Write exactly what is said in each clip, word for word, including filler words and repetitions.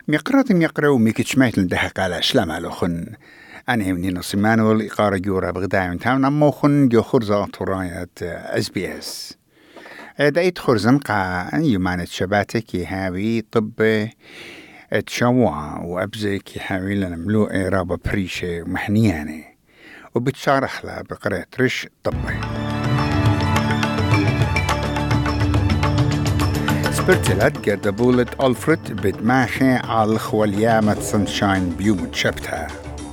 ميقرات ميقرأ وميكتشميت لدهق على شلام علوخن أنا همني نصيمان والإقارة جورا بغداي من تاون أموخن جو خرزة طراية اس بي اس دايت خرزن قا يمانة شباتك يهاوي طب تشوع وأبزك يهاوي لنا ملوء رابا بريشة ومحنيانة وبتشارح لها بقرأة رش طبي سبرتلت قدبولة ألفرد بدماخي على خواليامة سنشاين بيوم تشبتها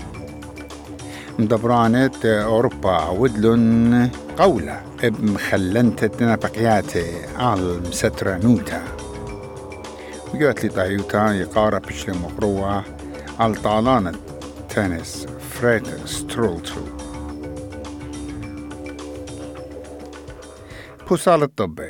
مدبرانة أوروبا ودلن قولة بمخلنتة نبقياتي على مسترة نوتا وقالت لي طايوتا يقارب بشلي مقروة على طالانة تنس فريد سترولتو بوصال الطبي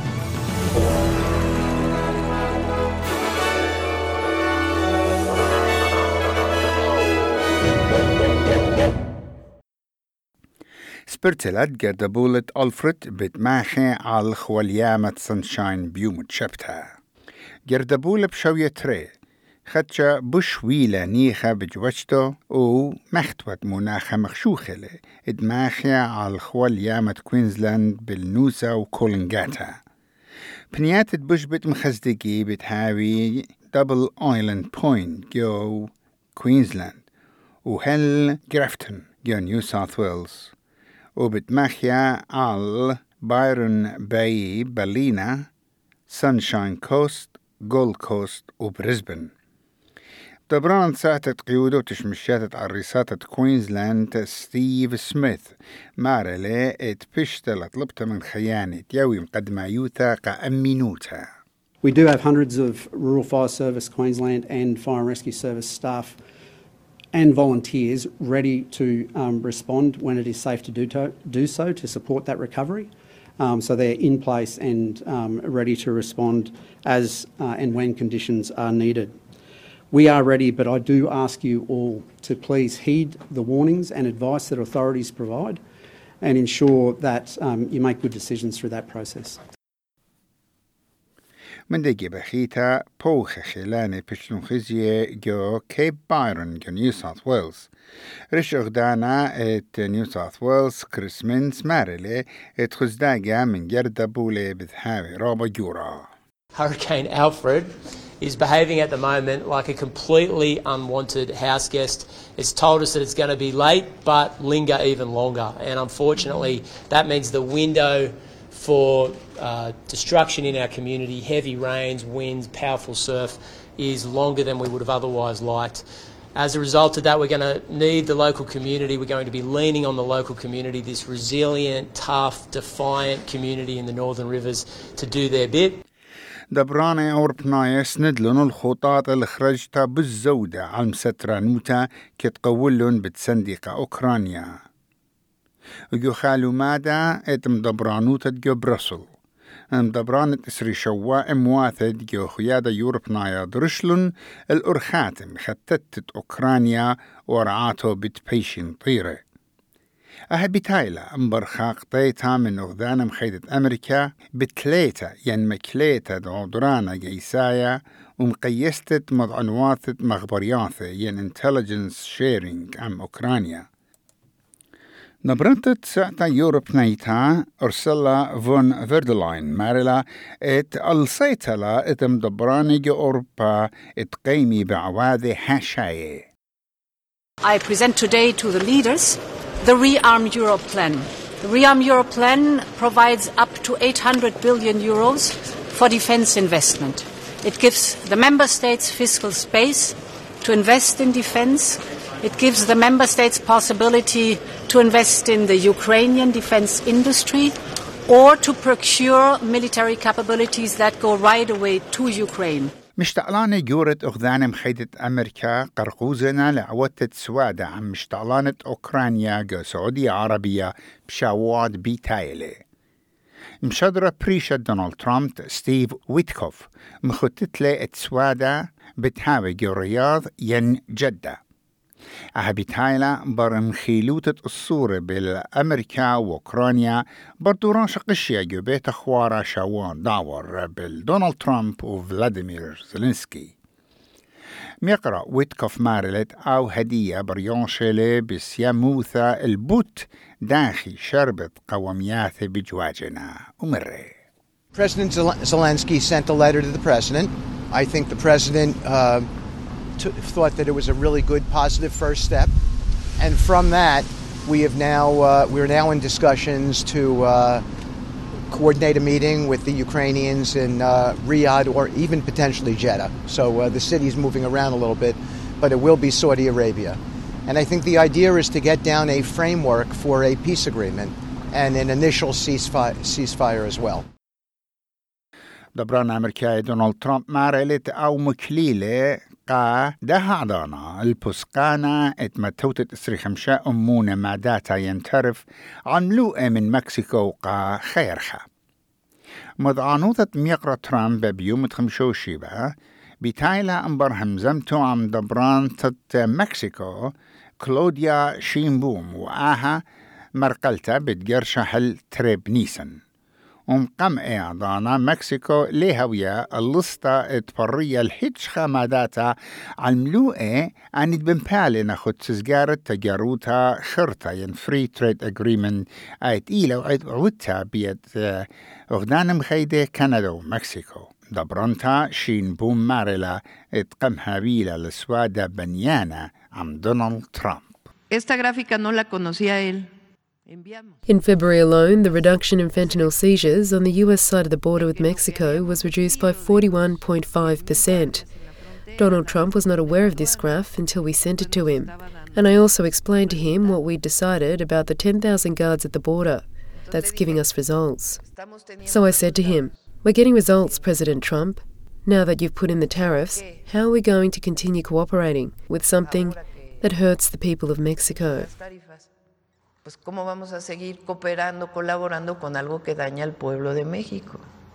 سبرتلت قدبولة ألفرد بدماخي على خواليامة سنشاين بيوم تشبتها قردبولة بشوية تري خدشة بشويلة نيخة بجوشتو ومختوت مناخة مخشوخلة دماخي على خواليامة كوينزلاند بالنوسا وكولنغاتا بنيات بشبت مخزدقي بتهاوي دبل آيلاند بوينت جو كوينزلاند وهل جرافتون جو نيو ساوث ويلز وبتمخيا على بايرن باي بالينا سانشاين كوست جولد كوست وبريسبن دبران ساعتت قيودة وتشمشاتت عريساتت كوينزلاند ستيف سميث مارلي اتبشتلت لبتا من خيانة يوي مقدمة يوتا قأمينوتا. We do have hundreds of Rural Fire Service Queensland and Fire and Rescue Service staff and volunteers ready to um, respond when it is safe to do, to do so to support that recovery. Um, so they're in place and um, ready to respond as uh, and when conditions are needed. We are ready, but I do ask you all to please heed the warnings and advice that authorities provide and ensure that um, you make good decisions through that process. من دقي بخيتا بوخ خلاني بشتون خزية جو كيب بايرن جو نيو ساوث ويلز رش اغدانا ات نيو ساوث ويلز كريسمنس مارلي ات خزداقا من جردة بولي بذهاوي رابا جورا. Hurricane Alfred is behaving at the moment like a completely unwanted house guest. It's told us that it's going to be late but linger even longer, and unfortunately that means the window for uh, destruction in our community, heavy rains, winds, powerful surf, is longer than we would have otherwise liked. As a result of that, we're going to need the local community. We're going to be leaning on the local community, this resilient, tough, defiant community in the Northern Rivers, to do their bit. دبراني أوربنا يسندلن الخطاط الخرجتا بالزودة على مسترانوتا كتقولن بتصنديق أوكرانيا وجو خالو مادا اتم دبرانوتا جو برسل ام دبرانت اسري شواء مواثد جو خيادة يوربنا يدرشلن الأرخاتم خطتت أوكرانيا ورعاتو بتبيشن طيرة أهبي تايلا امبرخاق طيتا من أغذان مخيدة أمريكا بتليتا ين مكليتا دعودرانا جيسايا ومقيستت مضعنواثة مخبرياثة ين intelligence sharing عم أوكرانيا نبرنتت ساعتا يوروب نيتا أرسلا فون فيردلاين مارلا ات السيتلا اتم دبراني جو أوروبا اتقيمي بعواذي هاشاية. I present today to the leaders the Rearm Europe plan. The Rearm Europe plan provides up to eight hundred billion euros for defense investment. It gives the member states fiscal space to invest in defense. It gives the member states possibility to invest in the Ukrainian defense industry or to procure military capabilities that go right away to Ukraine. مشتعلانة جورة أغذان مخيدة أمريكا قرقوزنا لعوتة سوادة عن مشتعلانة أوكرانيا جو سعودية عربية بشاواد بيتايلة. مشادرة بريشة دونالد ترامب ستيف ويتكوف مخطط سوادة بتهاوي جو رياض ين جدة. أهبي تايلا برم خيلوتة الصورة بالأمريكا وأوكرانيا بردوران شقشيا جو بيت أخوارا شاوان داور بالدونالد ترامب وفلاديمير زيلينسكي. ميقرأ ويتكوف مارلت أو هدية بريونشلة بسياموثة البوت داخي شربت قومياث بجواجنا ومره. President Zelensky sent a letter to the president. I think the president uh, t- thought that it was a really good, positive first step. And from that, we have now, uh, we're now in discussions to uh, coordinate a meeting with the Ukrainians in uh, Riyadh or even potentially Jeddah. So uh, the city is moving around a little bit, but it will be Saudi Arabia. And I think the idea is to get down a framework for a peace agreement and an initial ceasefire, ceasefire as well. دبران أمريكا دونالد ترامب مارلت أو مكليلة قا ده عضانا البسقانا اتمتوتت اسري خمشة أمونة ما داتا ينترف عملوء من مكسيكو قا خيرخا. مضعانوثة ميقرا ترامب بيوم تخمشو شيبا بتايلا أنبر همزمتو عم دبران تت مكسيكو كلوديا شيمبوم وآها مرقلتا بتجرشا حل تريب نيسن. ومقام إعضانا مكسيكو لهوية اللسطة اتبرية الحجخة ماداتا عملوئة عن بمبالي ناخد تسجارة تجاروتا خرطة ين فري تريد اجريمنت آيت إيلا وعيد عودتا بيد اغدان مخيدة كندا ومكسيكو. دبرانتا شين بوم مارلا اتقمها بيلا لسوادة بنيانا عم دونالد ترامب. Esta gráfica no la conocía él. In February alone, the reduction in fentanyl seizures on the U S side of the border with Mexico was reduced by forty-one point five percent. Donald Trump was not aware of this graph until we sent it to him, and I also explained to him what we decided about the ten thousand guards at the border. That's giving us results. So I said to him, "We're getting results, President Trump. Now that you've put in the tariffs, how are we going to continue cooperating with something that hurts the people of Mexico?" Pues cómo vamos a seguir cooperando, colaborando con algo que daña al pueblo de México.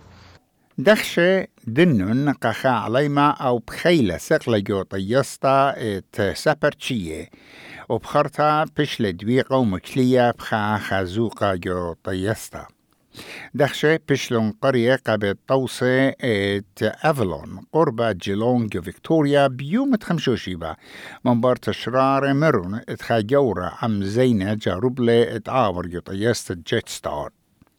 دخشة دنن قخا عليما أو بخيلة سقلة جو طيستا ات سابرتشية وبخرطة بشلة دويقة ومكلية بخا خازوقة جو طيستا. دخشة بشلون قرية قبل طوسة ات أفلون قربة جيلون جو فيكتوريا بيوم تخمشوشيبا من بار تشرار مرون اتخا جورة عم زينة جاروبلة اتعاور جو طيستا جيت ستار.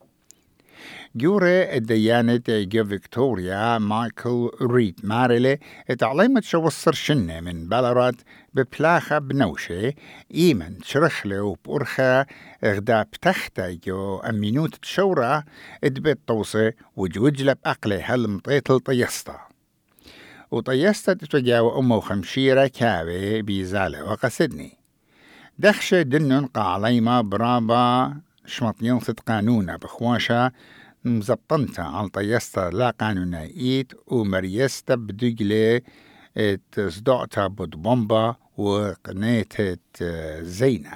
جورة الديانة جو فيكتوريا مايكل ريد مارلي اتعلمت شو وصر شنة من بلارات ببلاخة بنوشة إيمن شرخلة وبأرخة اغدا بتختة جو أمينوت بشورة ادبت طوسة وجوجلة بأقلة هالمطيطل طيستا. وطيستا تتجاوى أمو خمشيرة كاوي بيزالة وقسدني. دخشة دنن قاعليما برابا شمطيونثة قانونا بخواشا مزبطنتا على طيستا لا قانونا إيت ومريستا بدقلة تصدعتا بود بومبا وقنيتة زينة.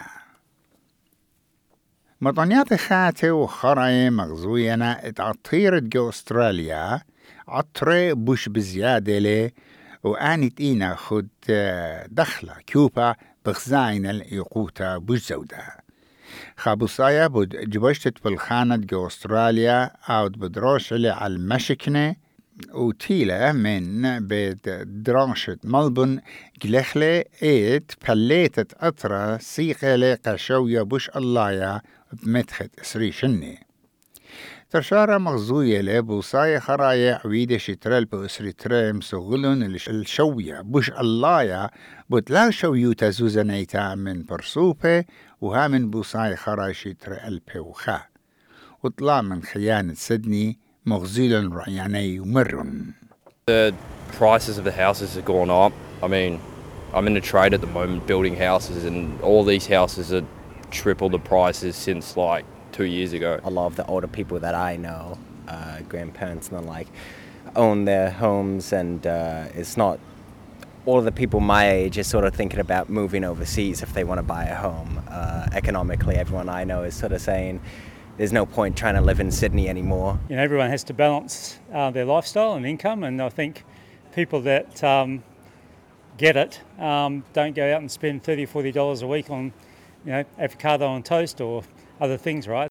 مطانيات خاتة وخرعي مغزوينا اتعطيرت جو استراليا عطري بوش بزيادة لي وآنت إينا خد دخلة كيوبا بخزاين الإيقوتا بوش زودة. خابوصايا بود جبشتت بالخانة جو استراليا او بدروش اللي على المشكنة وتيلة من بيد دراشة ملبون جلخلة ايت بليتت اطرة سيقة قشوية بوش اللايا بمدخت اسري شني. ترشارة مغزوية لبوصايا خرايا عويدة شترال بأسري ترام سغلون الشوية بوش اللايا بطلا شويو تزوزنيتا من برسوبة وها من بوصايا خرايا شترال بوخا وطلع من خيانة سدني مغزيل رعياني ومرن. The prices of the houses have gone up. I mean, I'm in a trade at the moment building houses and all these houses are triple the prices since like two years ago. A lot of the older people that I know, uh, grandparents and the like, own their homes, and uh, it's not all of the people my age is sort of thinking about moving overseas if they want to buy a home. Uh, economically, everyone I know is sort of saying there's no point trying to live in Sydney anymore. You know, everyone has to balance uh, their lifestyle and income, and I think people that um, get it um, don't go out and spend thirty dollars, forty dollars a week on, you know, avocado on toast or other things, right?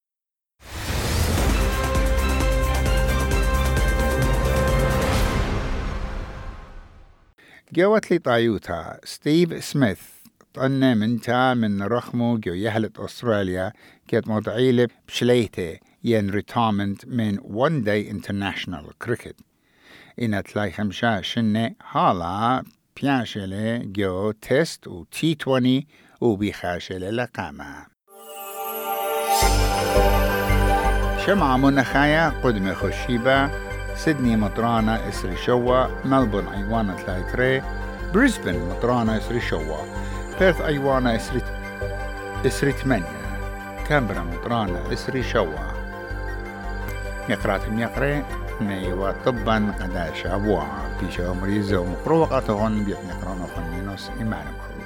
جوت لي طايوتا ستيف سميث طنة من تا من رخمو جو يهلت أستراليا كيت موضعيلة بشليته ين ريتامنت من one day international cricket إن تلاي خمشا شنة حالا بياشلة جو تيست و تي عشرين و بيخاشلة لقامة شمعة منخايا قدم خشيبة سيدني مطرانة إسري شوا ملبون أيوانا تلايتري بريسبن مطرانة إسري شوا بيرث أيوانا إسري إسري تمانية كامبرا مطرانة إسري شوا يقراتم يقري نيوا طبا قداش أبوا بيشا مريزة ومقروقة غن بيت نقرانو خنينوس إيمانكو